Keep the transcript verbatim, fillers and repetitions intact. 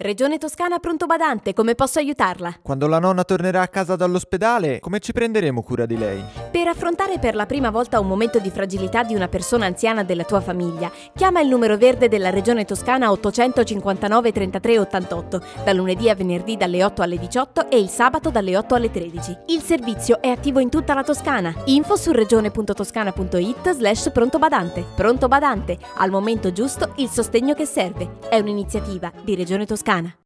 Regione Toscana Pronto Badante, come posso aiutarla? Quando la nonna tornerà a casa dall'ospedale, come ci prenderemo cura di lei? Per affrontare per la prima volta un momento di fragilità di una persona anziana della tua famiglia, chiama il numero verde della Regione Toscana ottocentocinquantanove trentatré ottantotto, da lunedì a venerdì dalle otto alle diciotto e il sabato dalle otto alle tredici. Il servizio è attivo in tutta la Toscana. Info su regione.toscana.it slash pronto badante. Pronto Badante, al momento giusto il sostegno che serve. È un'iniziativa di Regione Toscana.